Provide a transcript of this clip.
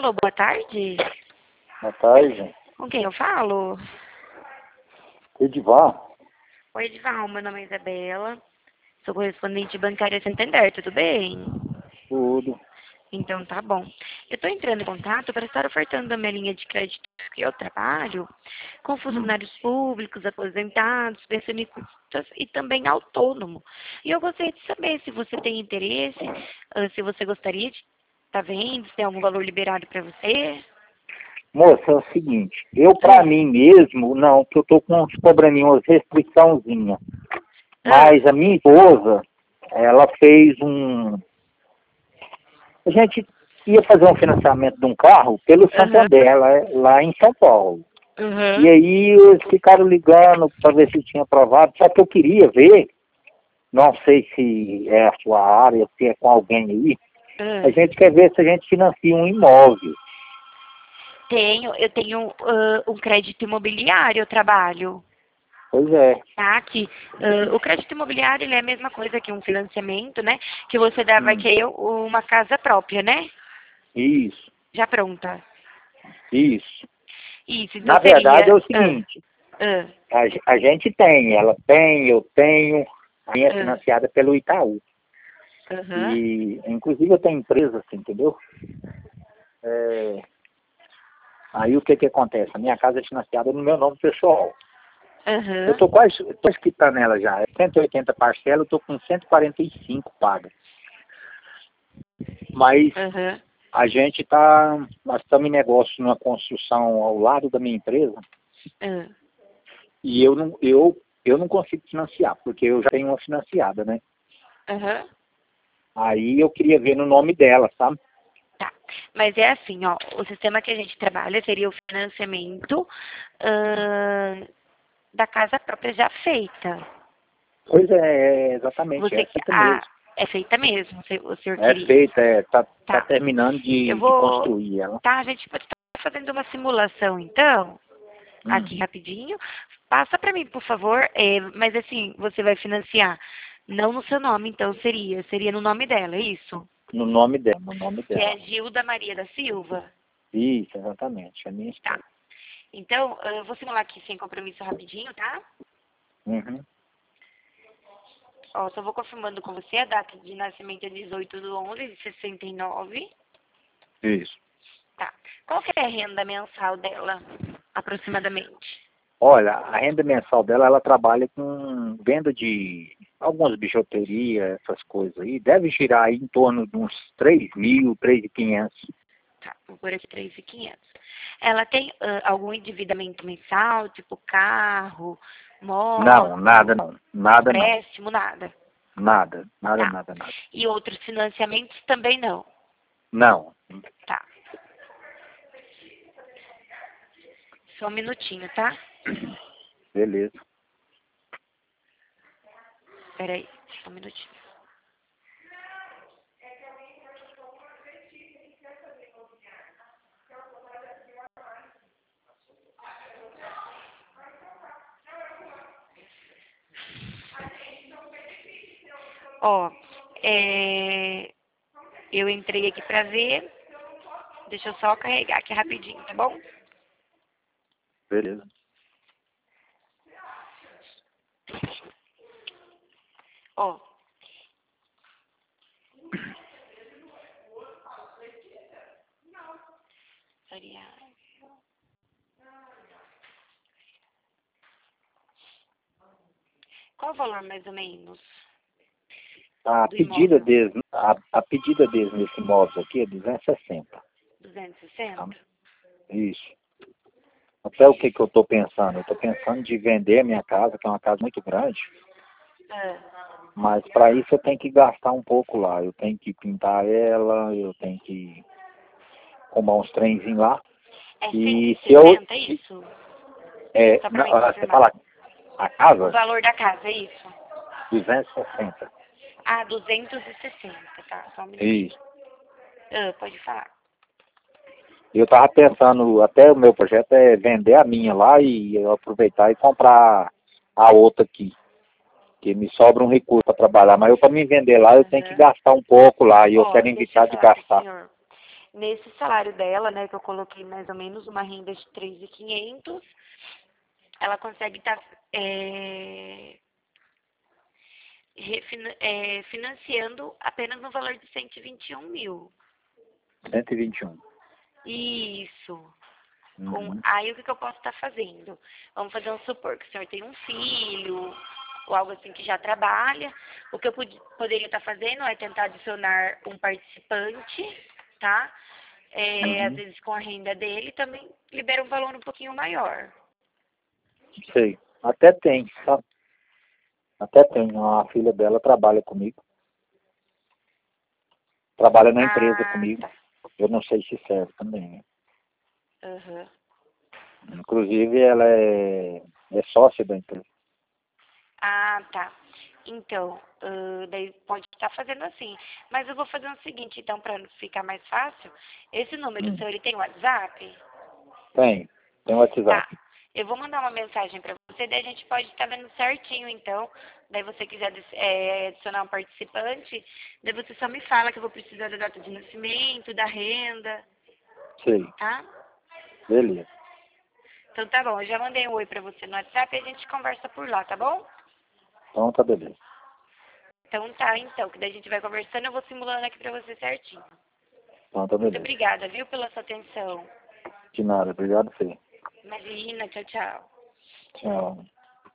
Alô, boa tarde. Boa tarde. Com quem eu falo? Edivar? Oi, Edval, meu nome é Isabela. Sou correspondente bancária Santander, tudo bem? Tudo. Então tá bom. Eu estou entrando em contato para estar ofertando a minha linha de crédito que eu trabalho com funcionários públicos, aposentados, pensionistas e também autônomo. E eu gostaria de saber se você tem interesse, se você gostaria de estar vendo, se tem algum valor liberado para você. Moça, é o seguinte, eu pra mim mesmo, não, que eu tô com uns probleminhas, restriçãozinha. Mas a minha esposa, ela fez a gente ia fazer um financiamento de um carro pelo Santander, lá em São Paulo. E aí eles ficaram ligando para ver se tinha aprovado, só que eu queria ver, não sei se é a sua área, se é com alguém aí, a gente quer ver se a gente financia um imóvel. Eu tenho um crédito imobiliário, eu trabalho. Pois é. Tá, que o crédito imobiliário ele é a mesma coisa que um financiamento, né? Que você vai querer uma casa própria, né? Isso. Já pronta. Isso. Isso, então Na verdade seria... é o seguinte, a gente tem, ela tem, eu tenho, a minha é financiada pelo Itaú. E, inclusive, eu tenho empresa, assim, entendeu? Aí o que acontece? A minha casa é financiada no meu nome pessoal. Eu tô quase quitando ela já. É 180 parcelas, eu tô com 145 pagas. Mas nós estamos em negócio numa construção ao lado da minha empresa. E eu não consigo financiar, porque eu já tenho uma financiada, né? Aí eu queria ver no nome dela, sabe? Tá, mas é assim, ó, o sistema que a gente trabalha seria o financiamento da casa própria já feita. Pois é, exatamente, é feita mesmo. É feita mesmo, o senhor É queria. feita, tá terminando de construir ela. Tá, a gente pode estar fazendo uma simulação, então, aqui rapidinho. Passa para mim, por favor, mas assim, você vai financiar, não no seu nome, então seria no nome dela, é isso? No nome dela, Que é Gilda Maria da Silva? Isso, exatamente, a minha esposa. Tá. Então, eu vou simular aqui sem compromisso rapidinho, tá? Ó, só vou confirmando com você, a data de nascimento é 18/11/69. Isso. Tá. Qual que é a renda mensal dela, aproximadamente? Olha, a renda mensal dela, ela trabalha com venda de algumas bijuterias, essas coisas aí. Deve girar aí em torno de uns 3.000, 3.500. Tá, vou por aqui 3.500. Ela tem algum endividamento mensal, tipo carro, moto? Não, nada não. Nada empréstimo, nada? Nada. E outros financiamentos também não? Não. Tá. Só um minutinho, tá? Beleza. Peraí, só um minutinho. Ó, eu entrei aqui pra ver. Deixa eu só carregar aqui rapidinho, tá bom? Beleza. Ó. Qual o valor, mais ou menos? A pedida deles nesse imóvel aqui é 260. 260? Tá? Isso. Até o que eu estou pensando? Eu estou pensando de vender a minha casa, que é uma casa muito grande. Mas para isso eu tenho que gastar um pouco lá. Eu tenho que pintar ela, eu tenho que arrumar uns trenzinhos lá. E se eu... é isso? Você fala a casa? O valor da casa, é isso? 260. Ah, 260, tá. Só um minutinho. Isso. Pode falar. Eu estava pensando, até o meu projeto é vender a minha lá e eu aproveitar e comprar a outra aqui. Que me sobra um recurso para trabalhar. Mas eu, para me vender lá, eu tenho que gastar um pouco lá. E eu quero evitar de gastar. Senhor. nesse salário dela, né, que eu coloquei mais ou menos uma renda de 3.500, ela consegue estar financiando apenas no valor de 121 mil. 121. Isso. Uhum. Aí o que eu posso estar fazendo? Vamos fazer um supor que o senhor tem um filho, ou algo assim que já trabalha. O que eu poderia estar fazendo é tentar adicionar um participante, tá? Às vezes com a renda dele também libera um valor um pouquinho maior. Sei. Até tem, sabe? Até tem. A filha dela trabalha comigo. Trabalha na empresa comigo. Tá. Eu não sei se serve também, né? Uhum. Inclusive, ela é sócia da empresa. Ah, tá. Então, daí pode estar fazendo assim. Mas eu vou fazer o seguinte, então, para ficar mais fácil. Esse número seu, ele tem WhatsApp? Tem WhatsApp. Tá. Eu vou mandar uma mensagem para você, daí a gente pode estar vendo certinho, então. Daí você quiser adicionar um participante, daí você só me fala que eu vou precisar da data de nascimento, da renda, Sei. tá? Beleza. Então tá bom, eu já mandei um oi pra você no WhatsApp e a gente conversa por lá, tá bom? Então tá beleza. Então tá, então, que daí a gente vai conversando, eu vou simulando aqui pra você certinho. Então tá Muito beleza. obrigada, viu, pela sua atenção. De nada. Obrigado, Fê. Imagina, tchau, tchau. Tchau.